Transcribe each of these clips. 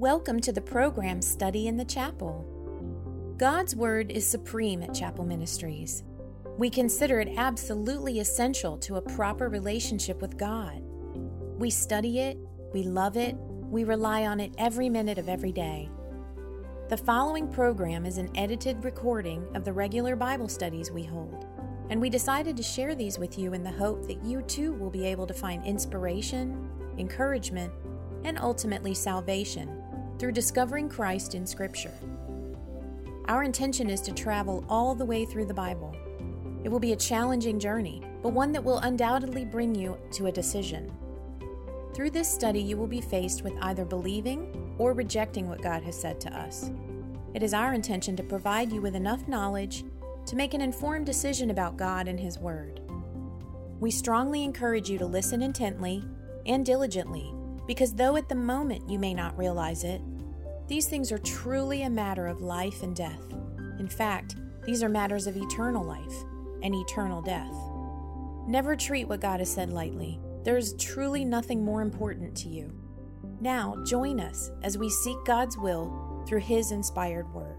Welcome to the program Study in the Chapel. God's Word is supreme at Chapel Ministries. We consider it absolutely essential to a proper relationship with God. We study it, we love it, we rely on it every minute of every day. The following program is an edited recording of the regular Bible studies we hold, and we decided to share these with you in the hope that you too will be able to find inspiration, encouragement, and ultimately salvation through discovering Christ in Scripture. Our intention is to travel all the way through the Bible. It will be a challenging journey, but one that will undoubtedly bring you to a decision. Through this study, you will be faced with either believing or rejecting what God has said to us. It is our intention to provide you with enough knowledge to make an informed decision about God and His Word. We strongly encourage you to listen intently and diligently, because though at the moment you may not realize it, these things are truly a matter of life and death. In fact, these are matters of eternal life and eternal death. Never treat what God has said lightly. There is truly nothing more important to you. Now, join us as we seek God's will through His inspired Word.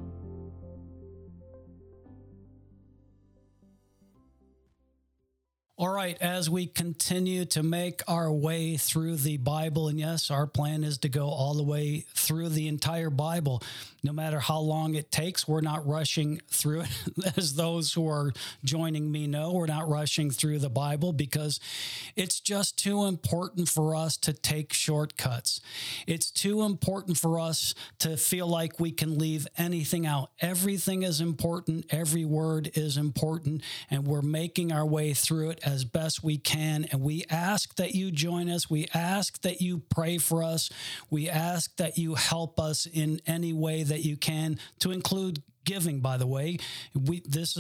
All right, as we continue to make our way through the Bible, and yes, our plan is to go all the way through the entire Bible. No matter how long it takes, we're not rushing through it. As those who are joining me know, we're not rushing through the Bible because it's just too important for us to take shortcuts. It's too important for us to feel like we can leave anything out. Everything is important. Every word is important, and we're making our way through it as best we can, and we ask that you join us. We ask that you pray for us. We ask that you help us in any way that you can, to include giving, by the way. We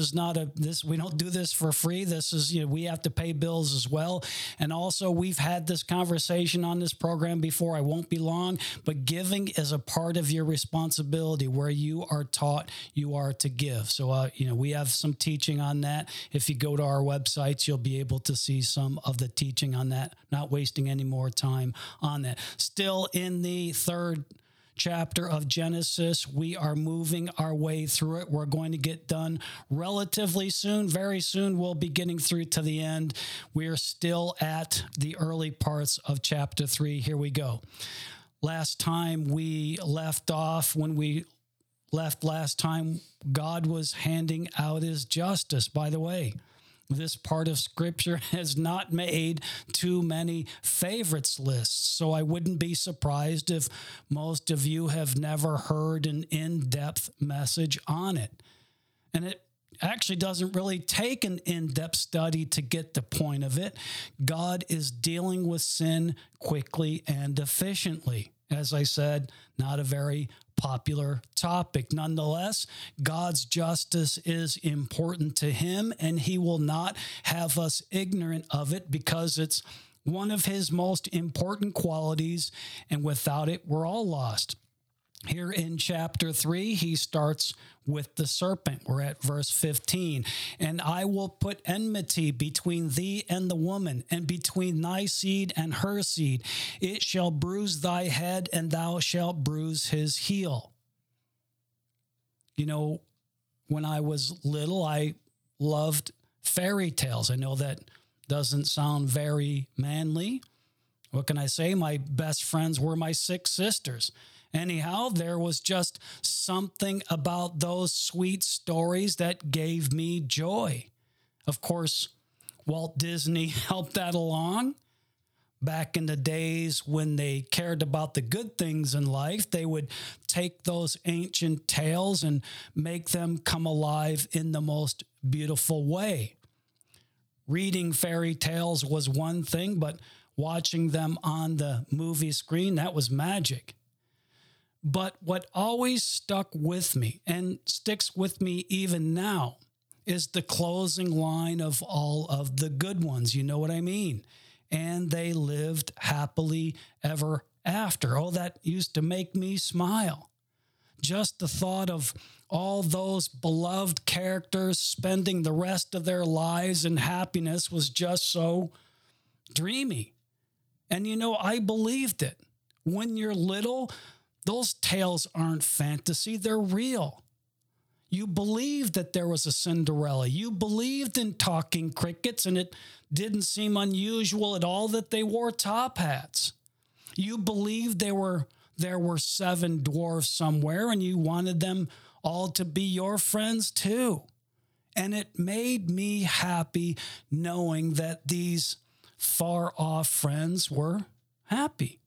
don't do this for free. This is, we have to pay bills as well. And also, we've had this conversation on this program before. I won't be long, but giving is a part of your responsibility where you are taught you are to give. So, we have some teaching on that. If you go to our websites, you'll be able to see some of the teaching on that, not wasting any more time on that. Still in the third chapter of Genesis. We are moving our way through it. We're going to get done relatively soon. Very soon, we'll be getting through to the end. We're still at the early parts of chapter 3. Here we go. Last time we left off, when we left last time, God was handing out His justice. By the way, this part of Scripture has not made too many favorites lists, so I wouldn't be surprised if most of you have never heard an in-depth message on it. And it actually doesn't really take an in-depth study to get the point of it. God is dealing with sin quickly and efficiently. As I said, not a very popular topic. Nonetheless, God's justice is important to Him, and He will not have us ignorant of it because it's one of His most important qualities, and without it, we're all lost. Here in chapter 3, He starts with the serpent. We're at verse 15. And I will put enmity between thee and the woman, and between thy seed and her seed. It shall bruise thy head, and thou shalt bruise his heel. When I was little, I loved fairy tales. I know that doesn't sound very manly. What can I say? My best friends were my 6 sisters. Anyhow, there was just something about those sweet stories that gave me joy. Of course, Walt Disney helped that along. Back in the days when they cared about the good things in life, they would take those ancient tales and make them come alive in the most beautiful way. Reading fairy tales was one thing, but watching them on the movie screen, that was magic. But what always stuck with me and sticks with me even now is the closing line of all of the good ones. You know what I mean? And they lived happily ever after. Oh, that used to make me smile. Just the thought of all those beloved characters spending the rest of their lives in happiness was just so dreamy. And I believed it. When you're little, Those tales aren't fantasy, they're real. You believed that there was a Cinderella. You believed in talking crickets, and it didn't seem unusual at all that they wore top hats. You believed there were 7 dwarfs somewhere, and you wanted them all to be your friends too. And it made me happy knowing that these far-off friends were happy.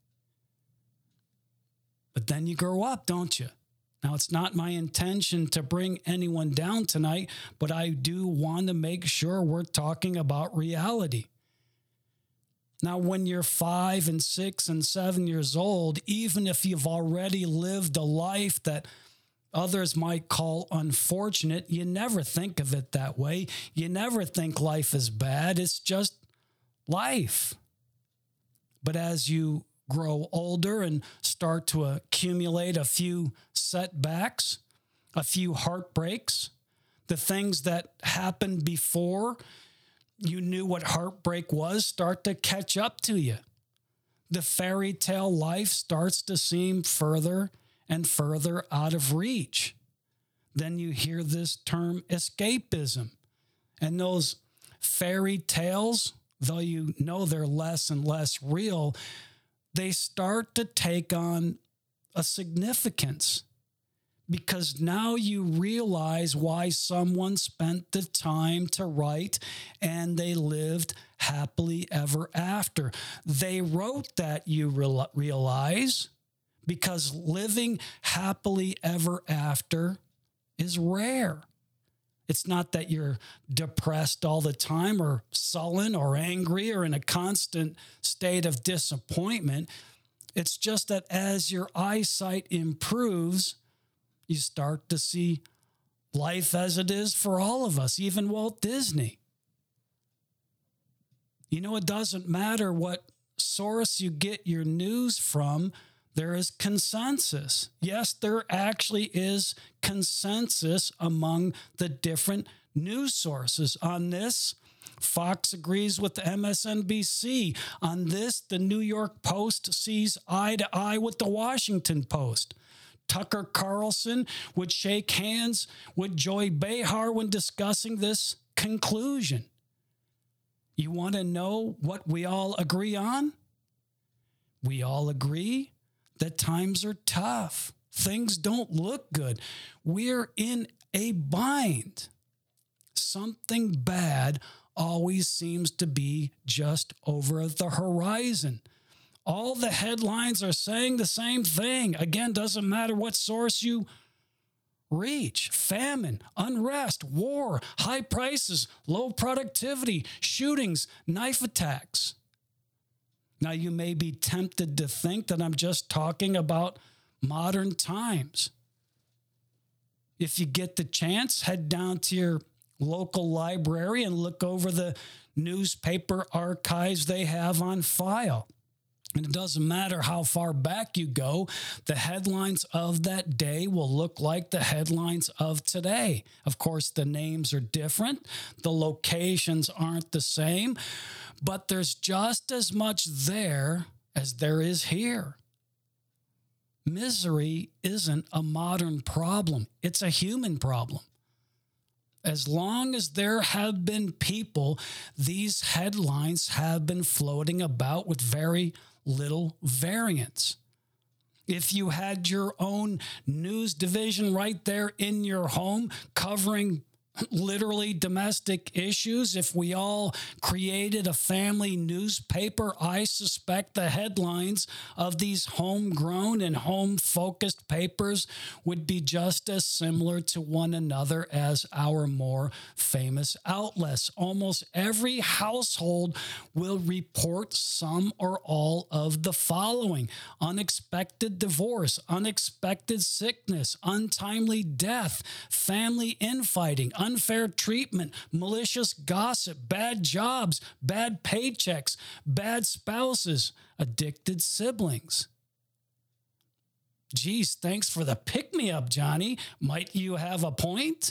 But then you grow up, don't you? Now, it's not my intention to bring anyone down tonight, but I do want to make sure we're talking about reality. Now, when you're 5 and 6 and 7 years old, even if you've already lived a life that others might call unfortunate, you never think of it that way. You never think life is bad. It's just life. But as you grow older and start to accumulate a few setbacks, a few heartbreaks, the things that happened before you knew what heartbreak was start to catch up to you. The fairy tale life starts to seem further and further out of reach. Then you hear this term escapism. And those fairy tales, though you know they're less and less real, they start to take on a significance, because now you realize why someone spent the time to write and they lived happily ever after. They wrote that, you realize, because living happily ever after is rare. It's not that you're depressed all the time or sullen or angry or in a constant state of disappointment. It's just that as your eyesight improves, you start to see life as it is for all of us, even Walt Disney. You know, it doesn't matter what source you get your news from, there is consensus. Yes, there actually is consensus among the different news sources. On this, Fox agrees with MSNBC. On this, the New York Post sees eye to eye with the Washington Post. Tucker Carlson would shake hands with Joy Behar when discussing this conclusion. You want to know what we all agree on? We all agree that times are tough. Things don't look good. We're in a bind. Something bad always seems to be just over the horizon. All the headlines are saying the same thing. Again, doesn't matter what source you reach. Famine, unrest, war, high prices, low productivity, shootings, knife attacks. Now, you may be tempted to think that I'm just talking about modern times. If you get the chance, head down to your local library and look over the newspaper archives they have on file. And it doesn't matter how far back you go, the headlines of that day will look like the headlines of today. Of course, the names are different. The locations aren't the same, but there's just as much there as there is here. Misery isn't a modern problem. It's a human problem. As long as there have been people, these headlines have been floating about with very little variance. If you had your own news division right there in your home covering literally domestic issues, if we all created a family newspaper, I suspect the headlines of these homegrown and home-focused papers would be just as similar to one another as our more famous outlets. Almost every household will report some or all of the following: unexpected divorce, unexpected sickness, untimely death, family infighting, unfair treatment, malicious gossip, bad jobs, bad paychecks, bad spouses, addicted siblings. Geez, thanks for the pick-me-up, Johnny. Might you have a point?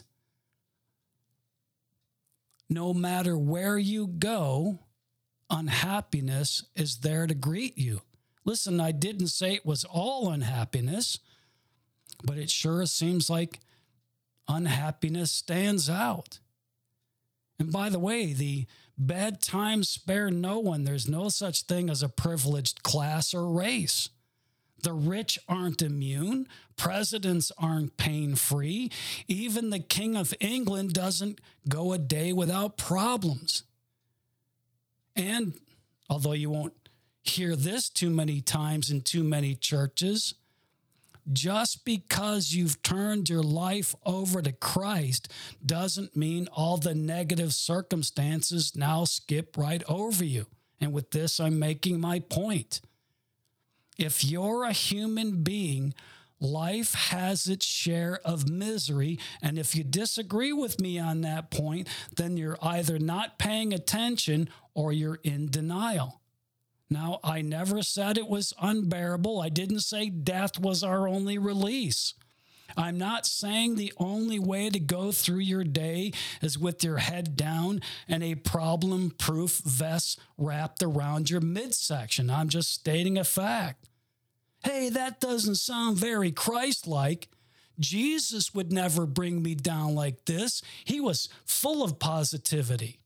No matter where you go, unhappiness is there to greet you. Listen, I didn't say it was all unhappiness, but it sure seems like unhappiness stands out. And by the way, the bad times spare no one. There's no such thing as a privileged class or race. The rich aren't immune. Presidents aren't pain-free. Even the King of England doesn't go a day without problems. And although you won't hear this too many times in too many churches, just because you've turned your life over to Christ doesn't mean all the negative circumstances now skip right over you. And with this, I'm making my point. If you're a human being, life has its share of misery. And if you disagree with me on that point, then you're either not paying attention or you're in denial. Now, I never said it was unbearable. I didn't say death was our only release. I'm not saying the only way to go through your day is with your head down and a problem-proof vest wrapped around your midsection. I'm just stating a fact. Hey, that doesn't sound very Christ-like. Jesus would never bring me down like this. He was full of positivity.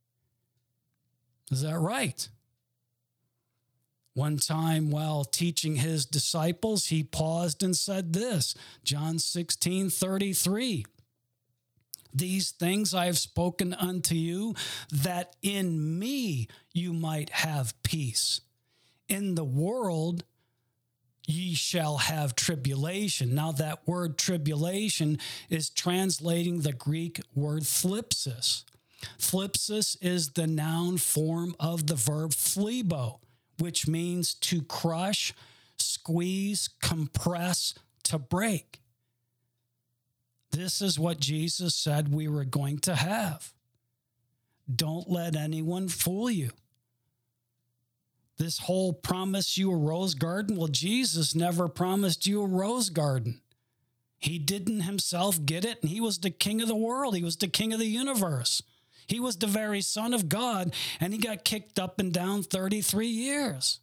Is that right? One time while teaching his disciples, he paused and said this, John 16:33. These things I have spoken unto you, that in me you might have peace. In the world ye shall have tribulation. Now that word tribulation is translating the Greek word thlipsis. Thlipsis is the noun form of the verb phlebo, which means to crush, squeeze, compress, to break. This is what Jesus said we were going to have. Don't let anyone fool you. This whole promise you a rose garden, well, Jesus never promised you a rose garden. He didn't himself get it, and he was the king of the world. He was the king of the universe. He was the very Son of God, and he got kicked up and down 33 years.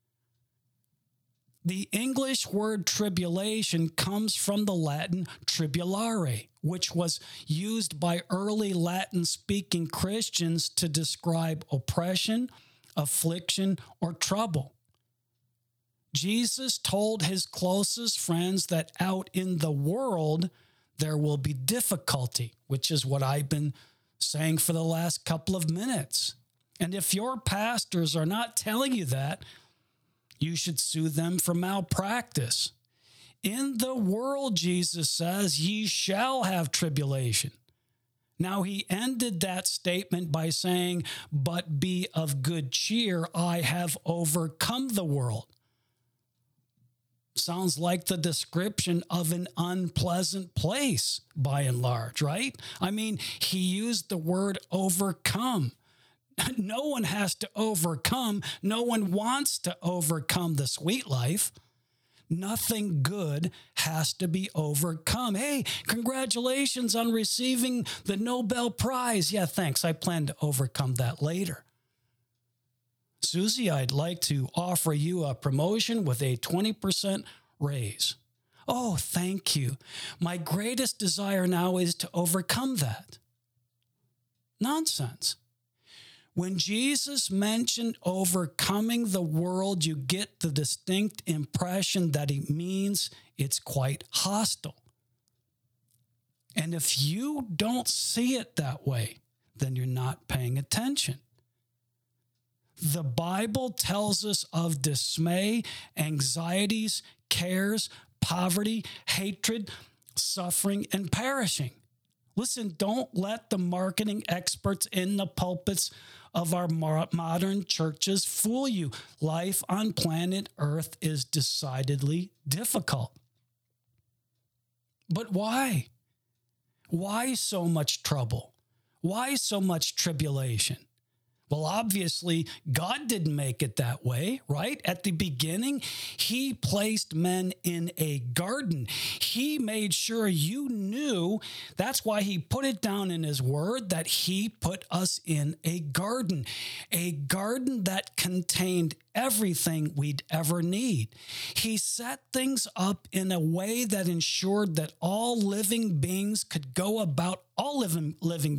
The English word tribulation comes from the Latin tribulare, which was used by early Latin-speaking Christians to describe oppression, affliction, or trouble. Jesus told his closest friends that out in the world there will be difficulty, which is what I've been saying for the last couple of minutes. And if your pastors are not telling you that, you should sue them for malpractice. In the world, Jesus says, ye shall have tribulation. Now, he ended that statement by saying, but be of good cheer, I have overcome the world. Sounds like the description of an unpleasant place, by and large, right? I mean, he used the word overcome. No one has to overcome. No one wants to overcome the sweet life. Nothing good has to be overcome. Hey, congratulations on receiving the Nobel Prize. Yeah, thanks. I plan to overcome that later. Susie, I'd like to offer you a promotion with a 20% raise. Oh, thank you. My greatest desire now is to overcome that. Nonsense. When Jesus mentioned overcoming the world, you get the distinct impression that he means it's quite hostile. And if you don't see it that way, then you're not paying attention. The Bible tells us of dismay, anxieties, cares, poverty, hatred, suffering, and perishing. Listen, don't let the marketing experts in the pulpits of our modern churches fool you. Life on planet Earth is decidedly difficult. But why? Why so much trouble? Why so much tribulation? Well, obviously, God didn't make it that way, right? At the beginning, he placed men in a garden. He made sure you knew. That's why he put it down in his word that he put us in a garden that contained everything we'd ever need. He set things up in a way that ensured that all living beings could go about, all living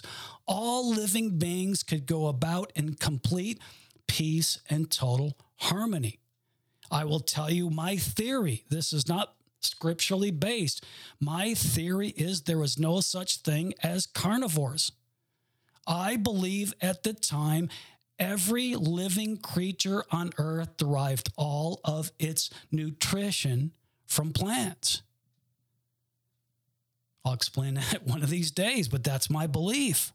beings could go about in complete peace and total harmony. I will tell you my theory. This is not scripturally based. My theory is there was no such thing as carnivores. I believe at the time every living creature on earth derived all of its nutrition from plants. I'll explain that one of these days, but that's my belief.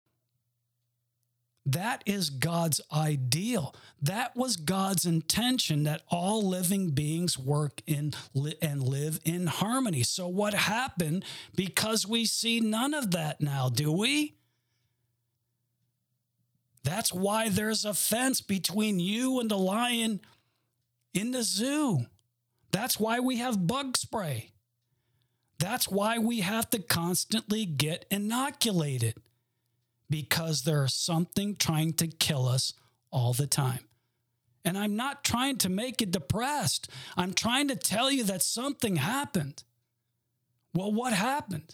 That is God's ideal. That was God's intention, that all living beings work in and live in harmony. So what happened? Because we see none of that now, do we? That's why there's a fence between you and the lion in the zoo. That's why we have bug spray. That's why we have to constantly get inoculated, because there's something trying to kill us all the time. And I'm not trying to make it depressed. I'm trying to tell you that something happened. Well, what happened?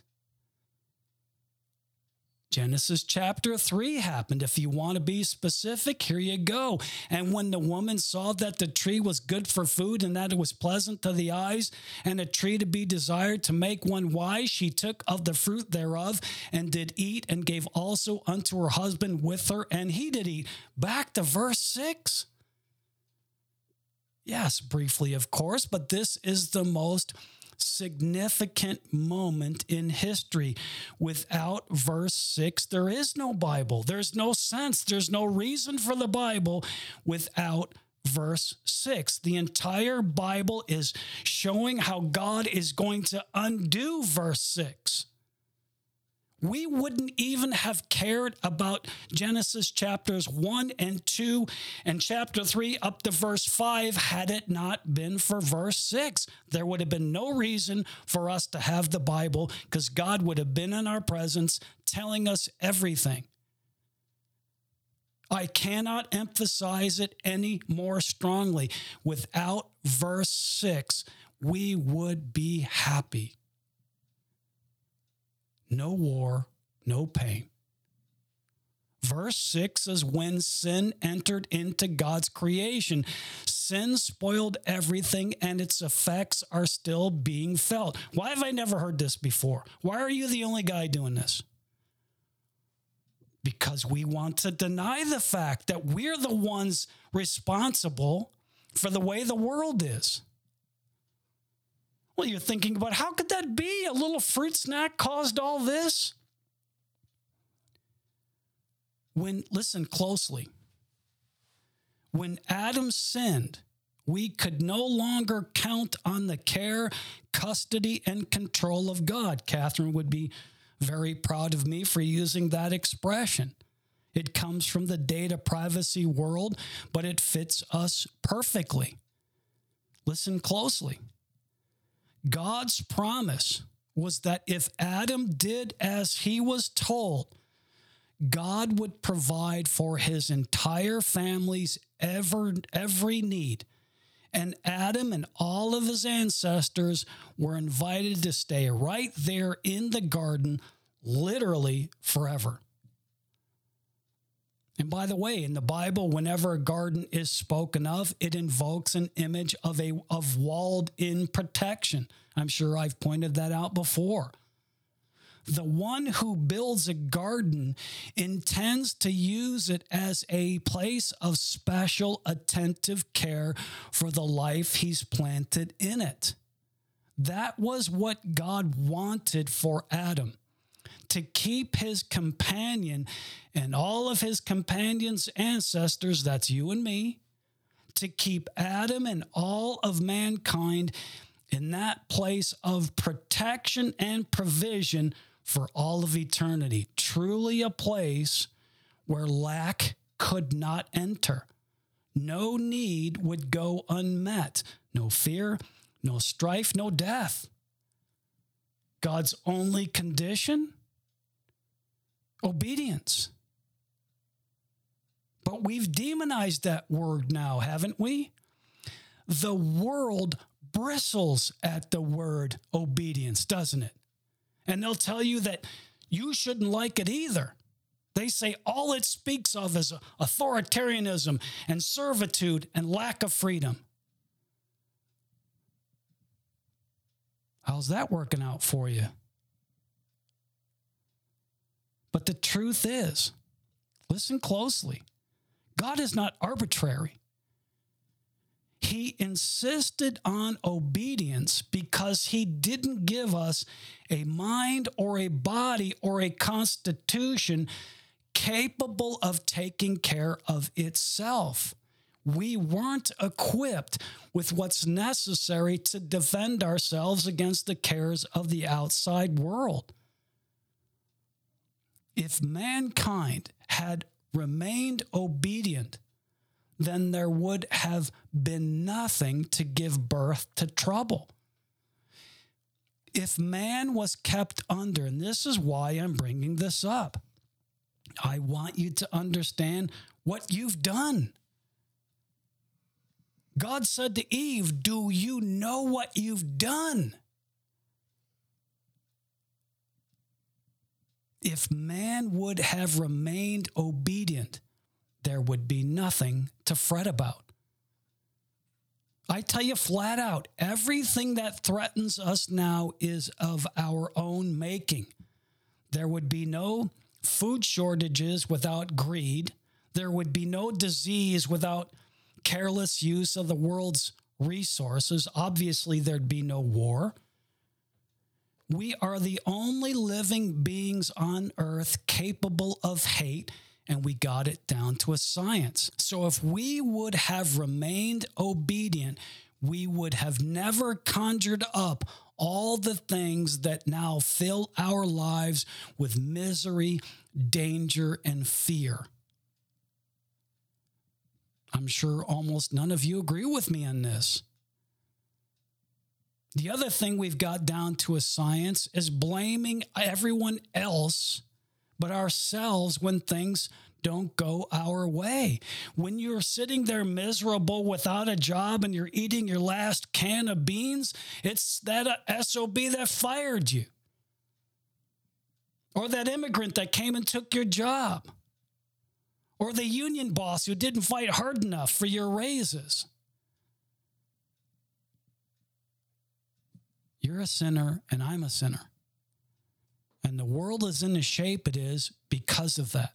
Genesis chapter 3 happened. If you want to be specific, here you go. And when the woman saw that the tree was good for food and that it was pleasant to the eyes and a tree to be desired to make one wise, she took of the fruit thereof and did eat and gave also unto her husband with her, and he did eat. Back to verse 6. Yes, briefly, of course, but this is the most significant moment in history. Without verse 6, there is no Bible. There's no sense. There's no reason for the Bible without verse 6. The entire Bible is showing how God is going to undo verse 6. We wouldn't even have cared about Genesis chapters 1 and 2 and chapter 3 up to verse 5 had it not been for verse 6. There would have been no reason for us to have the Bible, because God would have been in our presence telling us everything. I cannot emphasize it any more strongly. Without verse 6, we would be happy. No war, no pain. Verse 6 is when sin entered into God's creation. Sin spoiled everything, and its effects are still being felt. Why have I never heard this before? Why are you the only guy doing this? Because we want to deny the fact that we're the ones responsible for the way the world is. Well, you're thinking about, how could that be? A little fruit snack caused all this? Listen closely. When Adam sinned, we could no longer count on the care, custody, and control of God. Catherine would be very proud of me for using that expression. It comes from the data privacy world, but it fits us perfectly. Listen closely. God's promise was that if Adam did as he was told, God would provide for his entire family's every need. And Adam and all of his ancestors were invited to stay right there in the garden, literally forever. And by the way, in the Bible, whenever a garden is spoken of, it invokes an image of walled-in protection. I'm sure I've pointed that out before. The one who builds a garden intends to use it as a place of special attentive care for the life he's planted in it. That was what God wanted for Adam. To keep his companion and all of his companion's ancestors, that's you and me, to keep Adam and all of mankind in that place of protection and provision for all of eternity. Truly a place where lack could not enter. No need would go unmet. No fear, no strife, no death. God's only condition? Obedience. But we've demonized that word now, haven't we? The world bristles at the word obedience, doesn't it? And they'll tell you that you shouldn't like it either. They say all it speaks of is authoritarianism and servitude and lack of freedom. How's that working out for you? But the truth is, listen closely, God is not arbitrary. He insisted on obedience because he didn't give us a mind or a body or a constitution capable of taking care of itself. We weren't equipped with what's necessary to defend ourselves against the cares of the outside world. If mankind had remained obedient, then there would have been nothing to give birth to trouble. If man was kept under, and this is why I'm bringing this up, I want you to understand what you've done. God said to Eve, do you know what you've done? If man would have remained obedient, there would be nothing to fret about. I tell you flat out, everything that threatens us now is of our own making. There would be no food shortages without greed. There would be no disease without careless use of the world's resources. Obviously, there'd be no war. We are the only living beings on earth capable of hate, and we got it down to a science. So if we would have remained obedient, we would have never conjured up all the things that now fill our lives with misery, danger, and fear. I'm sure almost none of you agree with me on this. The other thing we've got down to a science is blaming everyone else but ourselves when things don't go our way. When you're sitting there miserable without a job and you're eating your last can of beans, it's that SOB that fired you. Or that immigrant that came and took your job. Or the union boss who didn't fight hard enough for your raises. You're a sinner and I'm a sinner. And the world is in the shape it is because of that.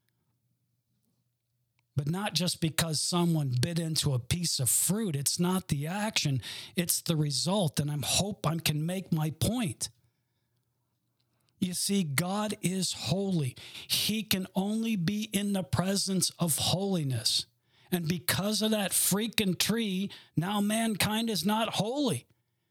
But not just because someone bit into a piece of fruit. It's not the action, it's the result. And I hope I can make my point. You see, God is holy. He can only be in the presence of holiness. And because of that freaking tree, now mankind is not holy.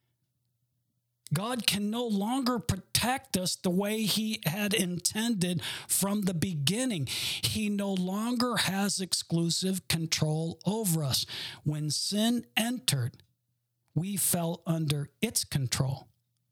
God can no longer protect us the way he had intended from the beginning. He no longer has exclusive control over us. When sin entered, we fell under its control.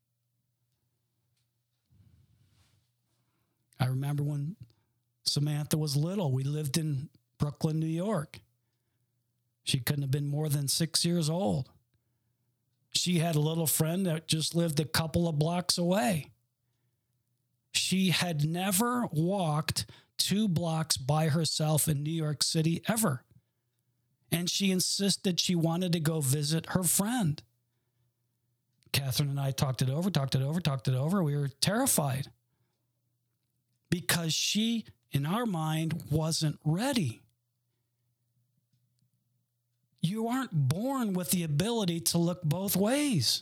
I remember when Samantha was little, we lived in Brooklyn, New York. She couldn't have been more than 6 years old. She had a little friend that just lived a couple of blocks away. She had never walked 2 blocks by herself in New York City ever. And she insisted she wanted to go visit her friend. Catherine and I talked it over. We were terrified. Because she, in our mind, wasn't ready. You aren't born with the ability to look both ways.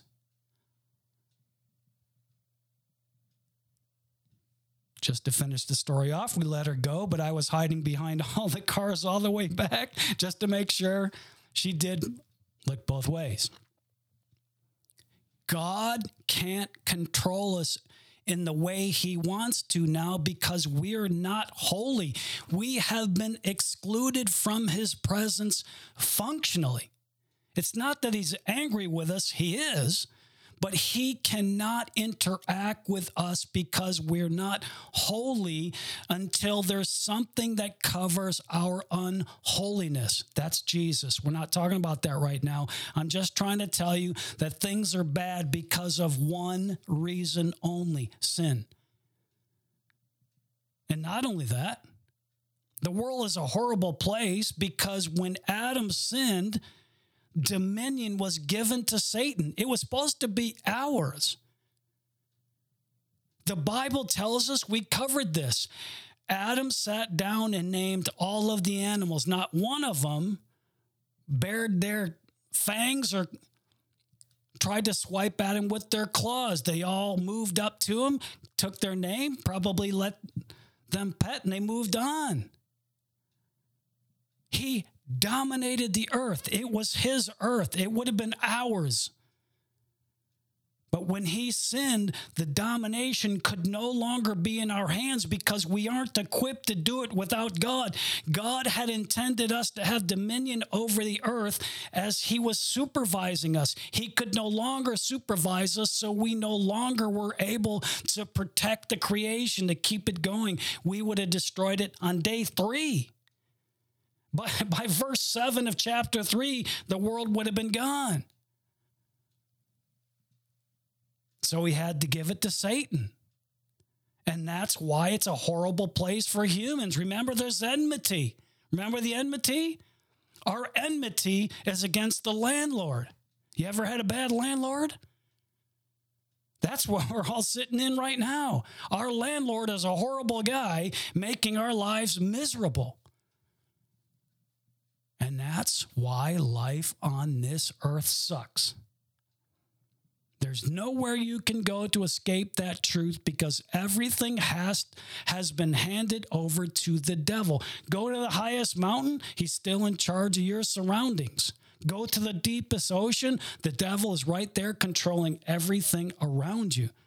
Just to finish the story off, we let her go, but I was hiding behind all the cars all the way back just to make sure she did look both ways. God can't control us in the way he wants to now because we're not holy. We have been excluded from his presence functionally. It's not that he's angry with us, he is, but he cannot interact with us because we're not holy until there's something that covers our unholiness. That's Jesus. We're not talking about that right now. I'm just trying to tell you that things are bad because of one reason only: sin. And not only that, the world is a horrible place because when Adam sinned, dominion was given to Satan. It was supposed to be ours. The Bible tells us, we covered this. Adam sat down and named all of the animals. Not one of them bared their fangs or tried to swipe at him with their claws. They all moved up to him, took their name, probably let them pet, and they moved on. He dominated the earth. It was his earth. It would have been ours. But when he sinned, the domination could no longer be in our hands because we aren't equipped to do it without God. God had intended us to have dominion over the earth as he was supervising us. He could no longer supervise us, so we no longer were able to protect the creation, to keep it going. We would have destroyed it on day 3. By verse 7 of chapter 3, the world would have been gone. So he had to give it to Satan. And that's why it's a horrible place for humans. Remember, there's enmity. Remember the enmity? Our enmity is against the landlord. You ever had a bad landlord? That's what we're all sitting in right now. Our landlord is a horrible guy making our lives miserable. And that's why life on this earth sucks. There's nowhere you can go to escape that truth because everything has been handed over to the devil. Go to the highest mountain, he's still in charge of your surroundings. Go to the deepest ocean, the devil is right there controlling everything around you.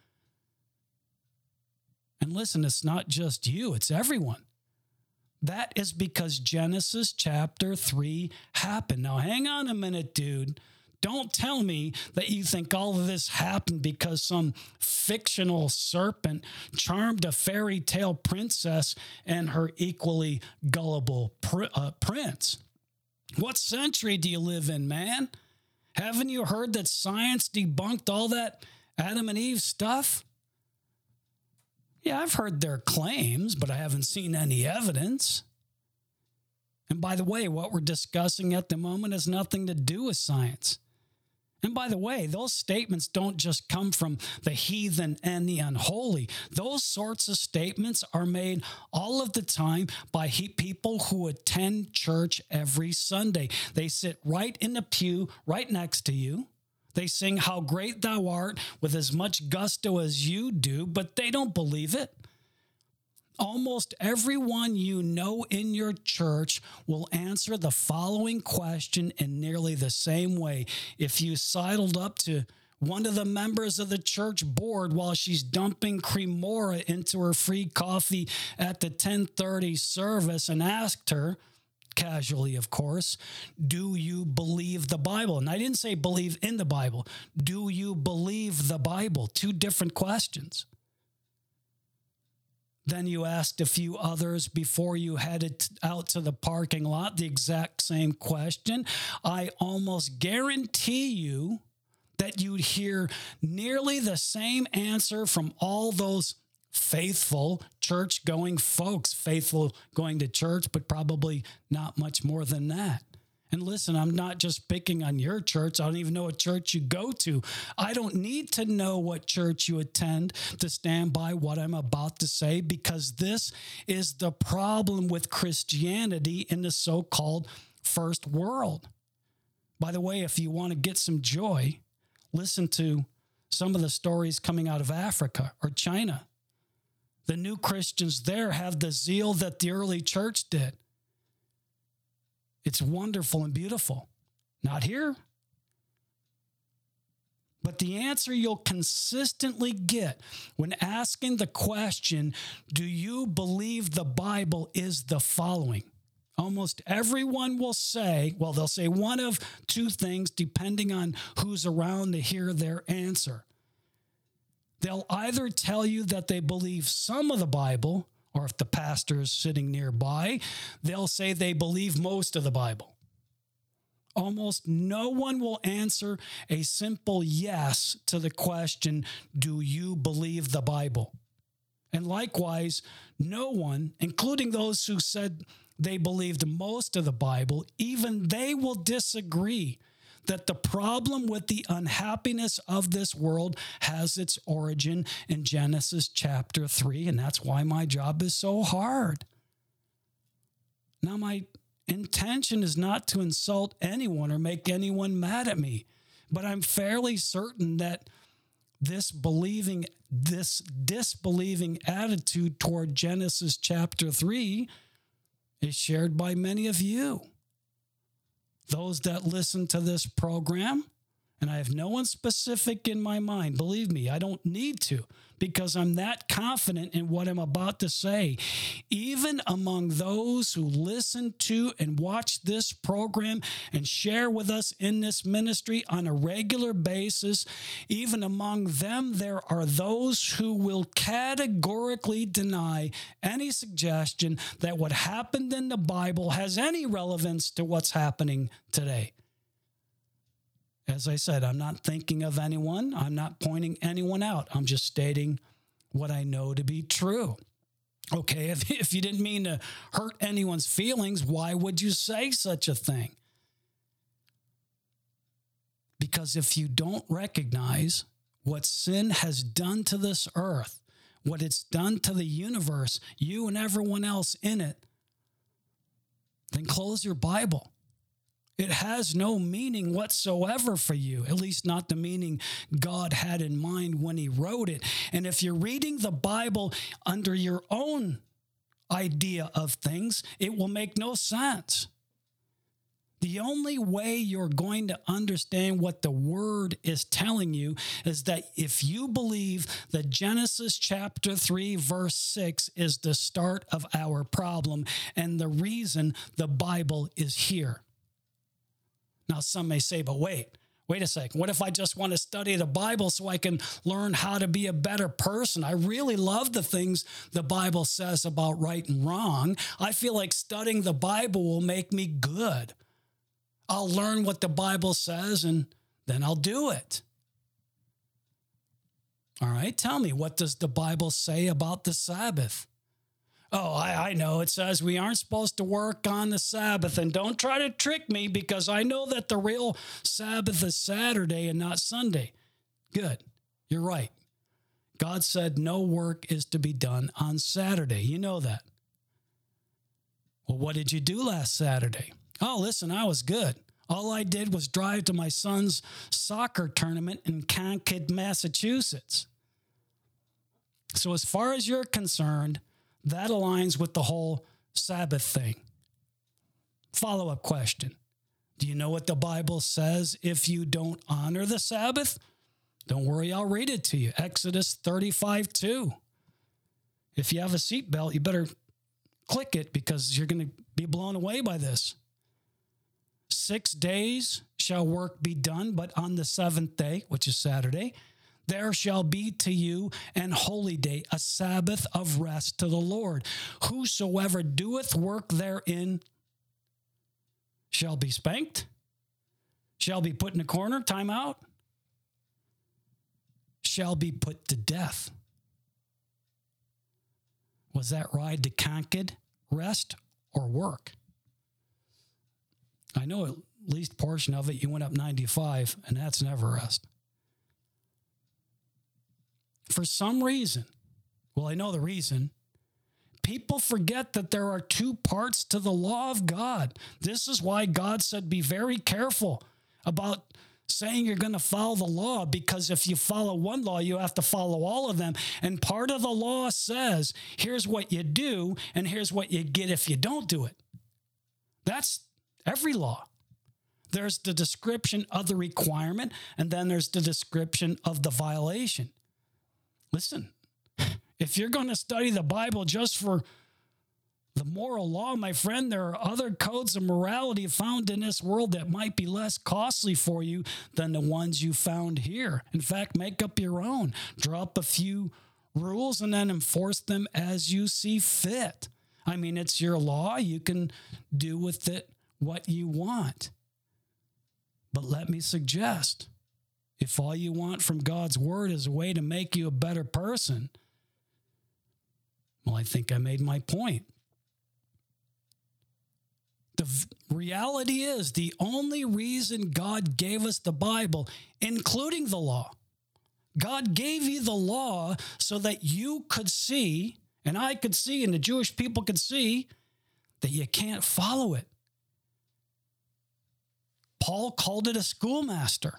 And listen, it's not just you, it's everyone. That is because Genesis chapter 3 happened. Now, hang on a minute, dude. Don't tell me that you think all of this happened because some fictional serpent charmed a fairy tale princess and her equally gullible prince. What century do you live in, man? Haven't you heard that science debunked all that Adam and Eve stuff? Yeah, I've heard their claims, but I haven't seen any evidence. And by the way, what we're discussing at the moment has nothing to do with science. And by the way, those statements don't just come from the heathen and the unholy. Those sorts of statements are made all of the time by people who attend church every Sunday. They sit right in the pew right next to you. They sing "How Great Thou Art" with as much gusto as you do, but they don't believe it. Almost everyone you know in your church will answer the following question in nearly the same way. If you sidled up to one of the members of the church board while she's dumping Cremora into her free coffee at the 10:30 service and asked her, casually, of course, do you believe the Bible? And I didn't say believe in the Bible. Do you believe the Bible? Two different questions. Then you asked a few others before you headed out to the parking lot the exact same question. I almost guarantee you that you'd hear nearly the same answer from all those faithful church-going folks, faithful going to church, but probably not much more than that. And listen, I'm not just picking on your church. I don't even know what church you go to. I don't need to know what church you attend to stand by what I'm about to say, because this is the problem with Christianity in the so-called first world. By the way, if you want to get some joy, listen to some of the stories coming out of Africa or China. The new Christians there have the zeal that the early church did. It's wonderful and beautiful. Not here. But the answer you'll consistently get when asking the question, do you believe the Bible, is the following. Almost everyone will say, well, they'll say one of two things depending on who's around to hear their answer. They'll either tell you that they believe some of the Bible, or if the pastor is sitting nearby, they'll say they believe most of the Bible. Almost no one will answer a simple yes to the question, do you believe the Bible? And likewise, no one, including those who said they believed most of the Bible, even they will disagree that the problem with the unhappiness of this world has its origin in Genesis chapter 3, and that's why my job is so hard. Now, my intention is not to insult anyone or make anyone mad at me, but I'm fairly certain that this disbelieving attitude toward Genesis chapter 3 is shared by many of you. Those that listen to this program, and I have no one specific in my mind. Believe me, I don't need to, because I'm that confident in what I'm about to say. Even among those who listen to and watch this program and share with us in this ministry on a regular basis, even among them, there are those who will categorically deny any suggestion that what happened in the Bible has any relevance to what's happening today. As I said, I'm not thinking of anyone. I'm not pointing anyone out. I'm just stating what I know to be true. Okay, if you didn't mean to hurt anyone's feelings, why would you say such a thing? Because if you don't recognize what sin has done to this earth, what it's done to the universe, you and everyone else in it, then close your Bible. It has no meaning whatsoever for you, at least not the meaning God had in mind when he wrote it. And if you're reading the Bible under your own idea of things, it will make no sense. The only way you're going to understand what the Word is telling you is that if you believe that Genesis chapter 3, verse 6 is the start of our problem and the reason the Bible is here. Now, some may say, but wait a second. What if I just want to study the Bible so I can learn how to be a better person? I really love the things the Bible says about right and wrong. I feel like studying the Bible will make me good. I'll learn what the Bible says and then I'll do it. All right, tell me, what does the Bible say about the Sabbath? Oh, I know. It says we aren't supposed to work on the Sabbath, and don't try to trick me because I know that the real Sabbath is Saturday and not Sunday. Good. You're right. God said no work is to be done on Saturday. You know that. Well, what did you do last Saturday? Oh, listen, I was good. All I did was drive to my son's soccer tournament in Concord, Massachusetts. So as far as you're concerned, that aligns with the whole Sabbath thing. Follow-up question. Do you know what the Bible says if you don't honor the Sabbath? Don't worry, I'll read it to you. Exodus 35:2. If you have a seatbelt, you better click it because you're going to be blown away by this. 6 days shall work be done, but on the seventh day, which is Saturday, there shall be to you an holy day, a Sabbath of rest to the Lord. Whosoever doeth work therein shall be spanked, shall be put in a corner, time out, shall be put to death. Was that ride to Concord rest or work? I know at least portion of it, you went up 95, and that's never rest. For some reason, well, I know the reason, people forget that there are two parts to the law of God. This is why God said, be very careful about saying you're going to follow the law, because if you follow one law, you have to follow all of them. And part of the law says, here's what you do, and here's what you get if you don't do it. That's every law. There's the description of the requirement, and then there's the description of the violation. Listen, if you're going to study the Bible just for the moral law, my friend, there are other codes of morality found in this world that might be less costly for you than the ones you found here. In fact, make up your own. Draw up a few rules and then enforce them as you see fit. I mean, it's your law. You can do with it what you want. But let me suggest, if all you want from God's word is a way to make you a better person, well, I think I made my point. The reality is the only reason God gave us the Bible, including the law, God gave you the law so that you could see, and I could see, and the Jewish people could see, that you can't follow it. Paul called it a schoolmaster.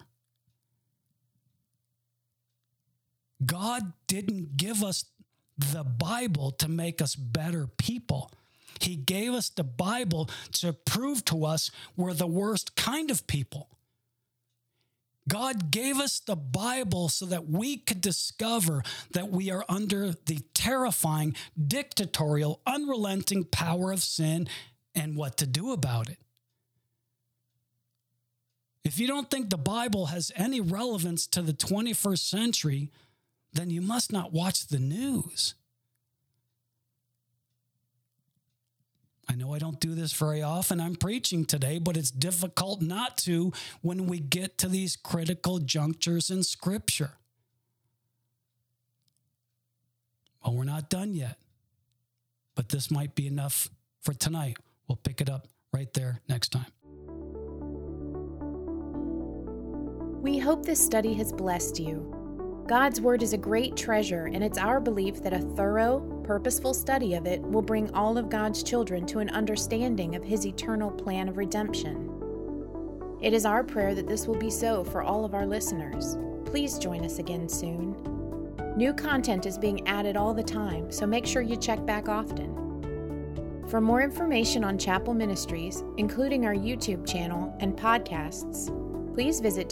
God didn't give us the Bible to make us better people. He gave us the Bible to prove to us we're the worst kind of people. God gave us the Bible so that we could discover that we are under the terrifying, dictatorial, unrelenting power of sin and what to do about it. If you don't think the Bible has any relevance to the 21st century, then you must not watch the news. I know I don't do this very often. I'm preaching today, but it's difficult not to when we get to these critical junctures in Scripture. Well, we're not done yet, but this might be enough for tonight. We'll pick it up right there next time. We hope this study has blessed you. God's Word is a great treasure, and it's our belief that a thorough, purposeful study of it will bring all of God's children to an understanding of His eternal plan of redemption. It is our prayer that this will be so for all of our listeners. Please join us again soon. New content is being added all the time, so make sure you check back often. For more information on Chapel Ministries, including our YouTube channel and podcasts, please visit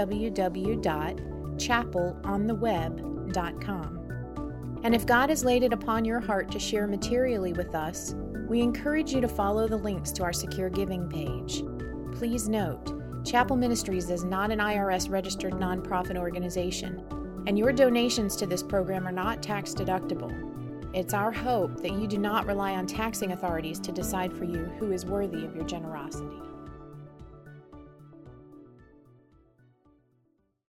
www.chapelontheweb.com. And if God has laid it upon your heart to share materially with us, we encourage you to follow the links to our secure giving page. Please note, Chapel Ministries is not an IRS-registered nonprofit organization, and your donations to this program are not tax deductible. It's our hope that you do not rely on taxing authorities to decide for you who is worthy of your generosity.